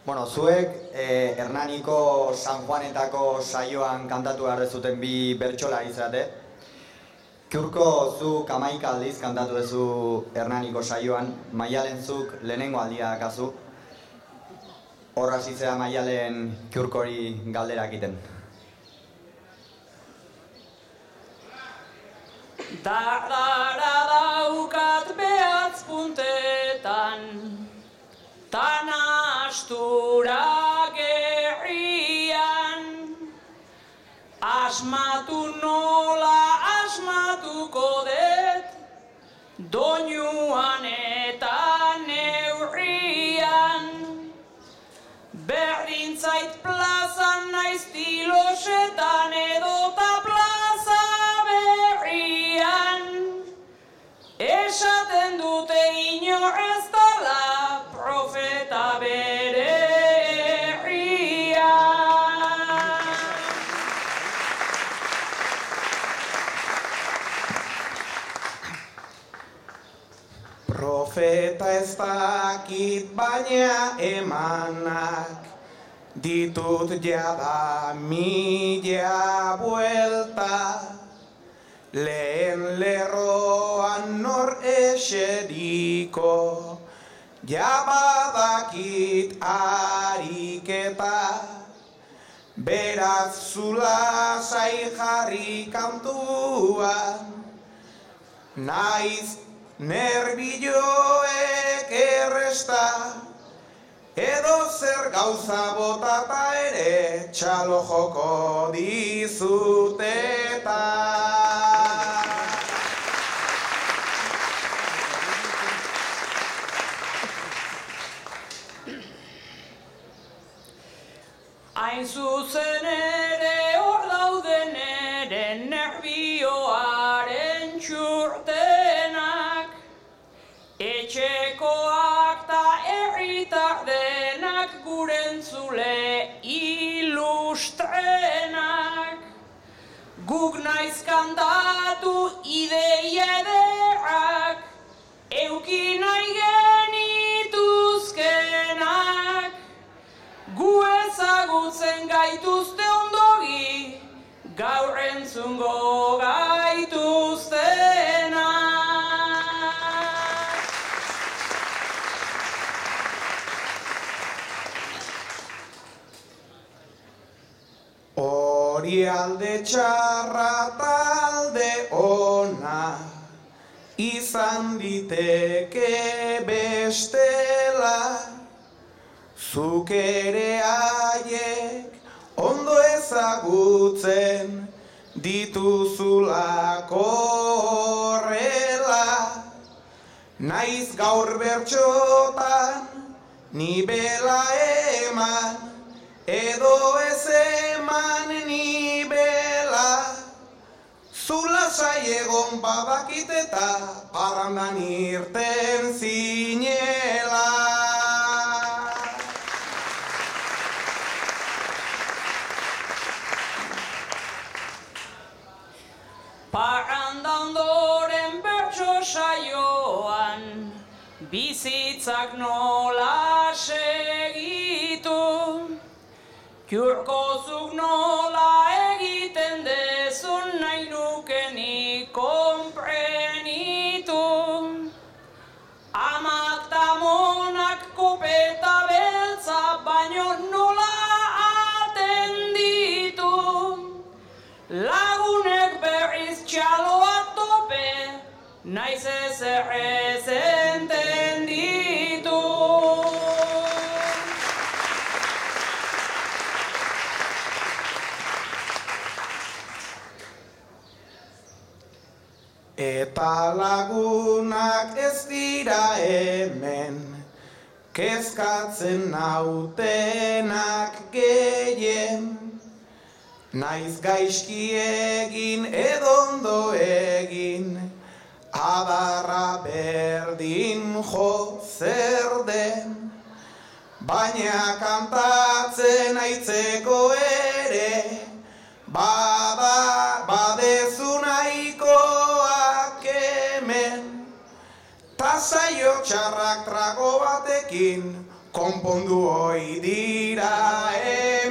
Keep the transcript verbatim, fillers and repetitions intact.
Bueno, zuek eh, Hernaniko San Juanetako saioan kantatu behar dezuten bi bertsola izate. Kiurko zuk hamaika aldiz kantatu duzu Hernaniko saioan, Maialen zuk lehenengo aldia dakazu. Horra zitzea Maialen Kiurkori galderak egiten. Dardara daukat behatz puntetan, tan astura gerrian, asmatu nola asmatuko det, doinuan eta neurrian, berdintzait plazan naiz tilosetan edota plaza berrian, esaten dute inor ez dala profeta bere herrian. Profeta ez dakit baina emanak, ditut jada mila buelta, lehen lerroan nor eseriko, jabadakit ariketa, beraz zula zai jarri kantuan, naiz nerbilloek erresta, edo zer gauza botata ere txalo joko dizuteta. Hain zuzen ere hor dauden ere nerbioaren txurtenak, etxekoak ta herritar denak gurentzule ilustrenak, guk naiz kantatu ideia ederrak, euki nahi genituzkenak, gu ezagutzen gaituzte ondogi, gaur entzungo gaituztenak. Hori alde txarra talde ona, izan diteke bestela, zuk ere haiek ondo ezagutzen dituzulako horrela, naiz gaur bertxotan ni bela eman, edo ez eman ni bela, zula egon badakit eta parrandan irten zinela. Parranda ondoren bertso saioan, bizitzak nola segitu, Kiurkozuk nola egiten dezun nahi nukenik konprenitu, amak ta monak kopeta beltza baino nola atenditu, lagunek berriz txaloa tope, naiz ezer ez entenditu. Eta lagunak ez dira hemen, kezkatzen nautenak gehien, naiz gaizki egin edondo egin, adarra berdin jo zer den, baina kantatzen aitzeko ere, bada badezu nahikoak hemen, ta saio txarrak trago batekin konpondu hoi dira